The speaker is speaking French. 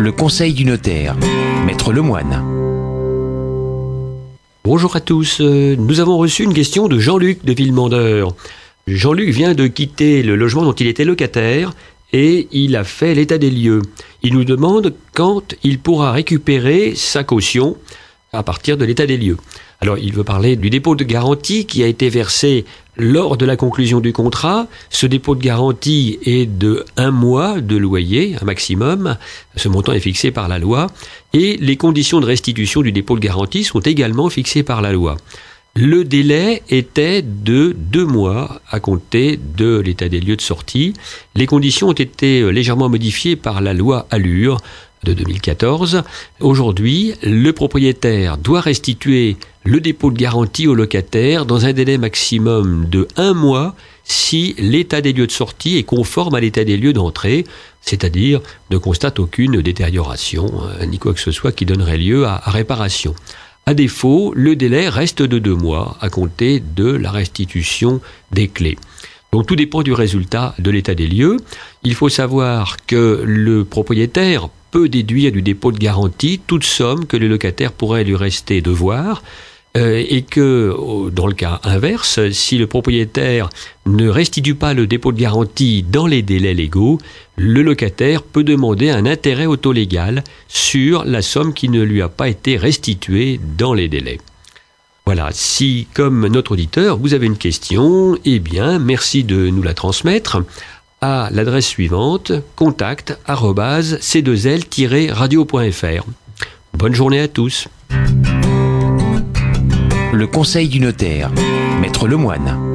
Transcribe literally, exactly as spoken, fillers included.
Le conseil du notaire, Maître Lemoine. Bonjour à tous, nous avons reçu une question de Jean-Luc de Villemandeur. Jean-Luc vient de quitter le logement dont il était locataire et il a fait l'état des lieux. Il nous demande quand il pourra récupérer sa caution à partir de l'état des lieux. Alors, il veut parler du dépôt de garantie qui a été versé lors de la conclusion du contrat. Ce dépôt de garantie est de un mois de loyer, un maximum. Ce montant est fixé par la loi. Et les conditions de restitution du dépôt de garantie sont également fixées par la loi. Le délai était de deux mois à compter de l'état des lieux de sortie. Les conditions ont été légèrement modifiées par la loi Allure de deux mille quatorze. Aujourd'hui, le propriétaire doit restituer le dépôt de garantie au locataire dans un délai maximum de un mois si l'état des lieux de sortie est conforme à l'état des lieux d'entrée, c'est-à-dire ne constate aucune détérioration, ni quoi que ce soit qui donnerait lieu à, à réparation. À défaut, le délai reste de deux mois à compter de la restitution des clés. Donc tout dépend du résultat de l'état des lieux. Il faut savoir que le propriétaire peut déduire du dépôt de garantie toute somme que le locataire pourrait lui rester devoir, euh, et que, dans le cas inverse, si le propriétaire ne restitue pas le dépôt de garantie dans les délais légaux, le locataire peut demander un intérêt autolégal sur la somme qui ne lui a pas été restituée dans les délais. Voilà, si, comme notre auditeur, vous avez une question, eh bien, merci de nous la transmettre à l'adresse suivante, contact arobase c deux l tiret radio point f r. Bonne journée à tous. Le conseil du notaire, Maître Lemoine.